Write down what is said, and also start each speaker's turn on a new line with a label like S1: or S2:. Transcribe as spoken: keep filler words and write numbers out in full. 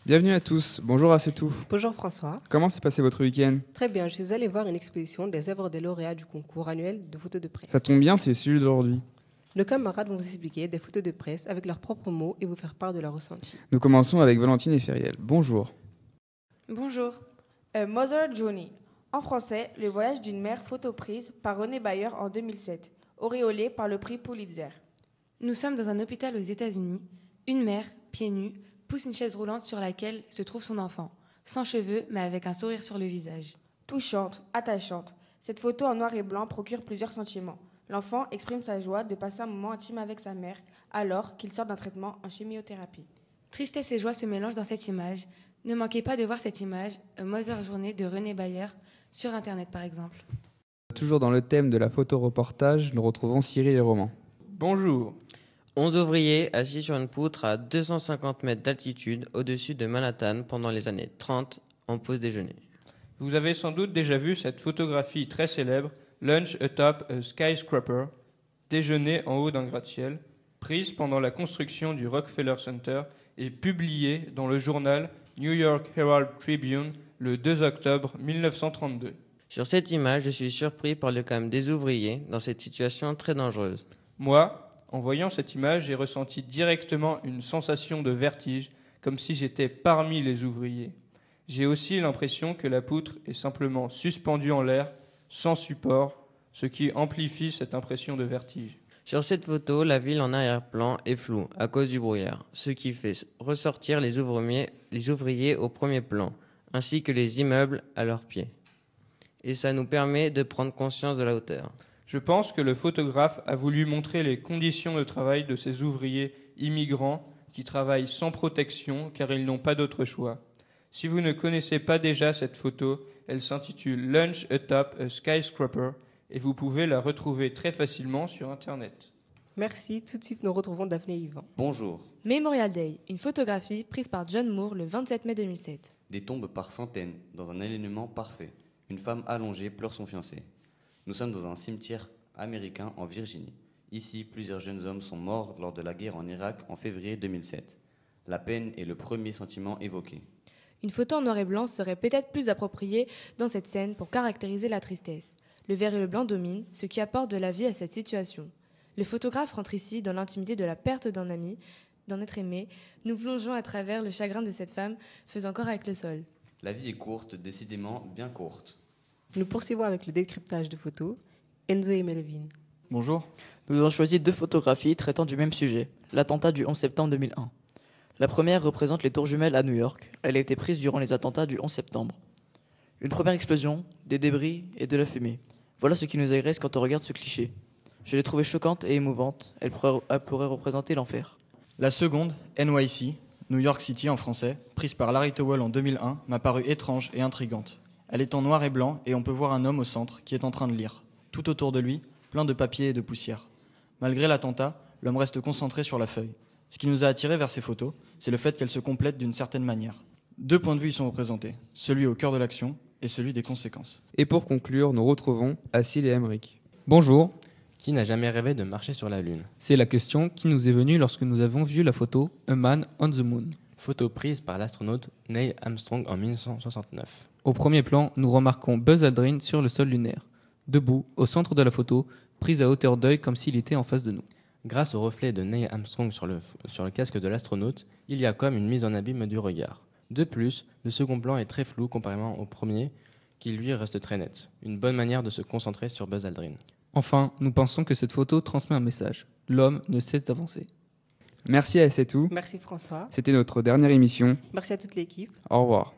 S1: Bienvenue à tous, bonjour à C'est tout.
S2: Bonjour François.
S1: Comment s'est passé votre week-end?
S2: Très bien, je suis allée voir une exposition des œuvres des lauréats du concours annuel de photos de presse.
S1: Ça tombe bien, c'est celui d'aujourd'hui.
S2: Nos camarades vont vous expliquer des photos de presse avec leurs propres mots et vous faire part de leurs ressentis.
S1: Nous commençons avec Valentine et Feriel. Bonjour.
S3: Bonjour. A Mother Journey. En français, le voyage d'une mère photo prise par René Bayer en deux mille sept, auréolé par le prix Pulitzer.
S4: Nous sommes dans un hôpital aux États-Unis. Une mère, pieds nus, pousse une chaise roulante sur laquelle se trouve son enfant, sans cheveux mais avec un sourire sur le visage.
S3: Touchante, attachante. Cette photo en noir et blanc procure plusieurs sentiments. L'enfant exprime sa joie de passer un moment intime avec sa mère alors qu'il sort d'un traitement en chimiothérapie.
S4: Tristesse et joie se mélangent dans cette image. Ne manquez pas de voir cette image, A Mother Journey de René Bayer, sur Internet par exemple.
S1: Toujours dans le thème de la photo-reportage, nous retrouvons Cyril et Roman.
S5: Bonjour.
S6: onze ouvriers assis sur une poutre à deux cent cinquante mètres d'altitude au-dessus de Manhattan pendant les années trente en pause déjeuner.
S5: Vous avez sans doute déjà vu cette photographie très célèbre, Lunch atop a skyscraper, déjeuner en haut d'un gratte-ciel, prise pendant la construction du Rockefeller Center et publiée dans le journal New York Herald Tribune le deux octobre mille neuf cent trente-deux.
S6: Sur cette image, je suis surpris par le calme des ouvriers dans cette situation très dangereuse.
S5: Moi, en voyant cette image, j'ai ressenti directement une sensation de vertige, comme si j'étais parmi les ouvriers. J'ai aussi l'impression que la poutre est simplement suspendue en l'air, sans support, ce qui amplifie cette impression de vertige.
S6: Sur cette photo, la ville en arrière-plan est floue à cause du brouillard, ce qui fait ressortir les ouvriers, les ouvriers au premier plan, ainsi que les immeubles à leurs pieds. Et ça nous permet de prendre conscience de la hauteur.
S5: Je pense que le photographe a voulu montrer les conditions de travail de ces ouvriers immigrants qui travaillent sans protection car ils n'ont pas d'autre choix. Si vous ne connaissez pas déjà cette photo, elle s'intitule Lunch atop a skyscraper et vous pouvez la retrouver très facilement sur Internet.
S2: Merci, tout de suite nous retrouvons Daphné et Yvan.
S7: Bonjour.
S4: Memorial Day, une photographie prise par John Moore le vingt-sept mai deux mille sept.
S7: Des tombes par centaines, dans un alignement parfait. Une femme allongée pleure son fiancé. Nous sommes dans un cimetière américain en Virginie. Ici, plusieurs jeunes hommes sont morts lors de la guerre en Irak en février deux mille sept. La peine est le premier sentiment évoqué.
S4: Une photo en noir et blanc serait peut-être plus appropriée dans cette scène pour caractériser la tristesse. Le vert et le blanc dominent, ce qui apporte de la vie à cette situation. Le photographe rentre ici dans l'intimité de la perte d'un ami, d'un être aimé. Nous plongeons à travers le chagrin de cette femme, faisant corps avec le sol.
S7: La vie est courte, décidément bien courte.
S2: Nous poursuivons avec le décryptage de photos. Enzo et Melvin.
S8: Bonjour. Nous avons choisi deux photographies traitant du même sujet, l'attentat du onze septembre deux mille un. La première représente les tours jumelles à New York. Elle a été prise durant les attentats du onze septembre. Une première explosion, des débris et de la fumée. Voilà ce qui nous agresse quand on regarde ce cliché. Je l'ai trouvée choquante et émouvante. Elle pourrait, elle pourrait représenter l'enfer. La seconde, N Y C, New York City en français, prise par Larry Towell en deux mille un, m'a paru étrange et intrigante. Elle est en noir et blanc et on peut voir un homme au centre qui est en train de lire. Tout autour de lui, plein de papier et de poussière. Malgré l'attentat, l'homme reste concentré sur la feuille. Ce qui nous a attirés vers ces photos, c'est le fait qu'elles se complètent d'une certaine manière. Deux points de vue y sont représentés, celui au cœur de l'action et celui des conséquences.
S1: Et pour conclure, nous retrouvons Assil et Emeric.
S9: Bonjour. Qui n'a jamais rêvé de marcher sur la Lune? C'est la question qui nous est venue lorsque nous avons vu la photo A Man on the Moon. Photo prise par l'astronaute Neil Armstrong en mille neuf cent soixante-neuf. Au premier plan, nous remarquons Buzz Aldrin sur le sol lunaire, debout, au centre de la photo, prise à hauteur d'œil comme s'il était en face de nous. Grâce au reflet de Neil Armstrong sur le, sur le casque de l'astronaute, il y a comme une mise en abîme du regard. De plus, le second plan est très flou comparément au premier, qui lui reste très net. Une bonne manière de se concentrer sur Buzz Aldrin.
S1: Enfin, nous pensons que cette photo transmet un message. L'homme ne cesse d'avancer. Merci à C'est tout.
S2: Merci François.
S1: C'était notre dernière émission.
S2: Merci à toute l'équipe.
S1: Au revoir.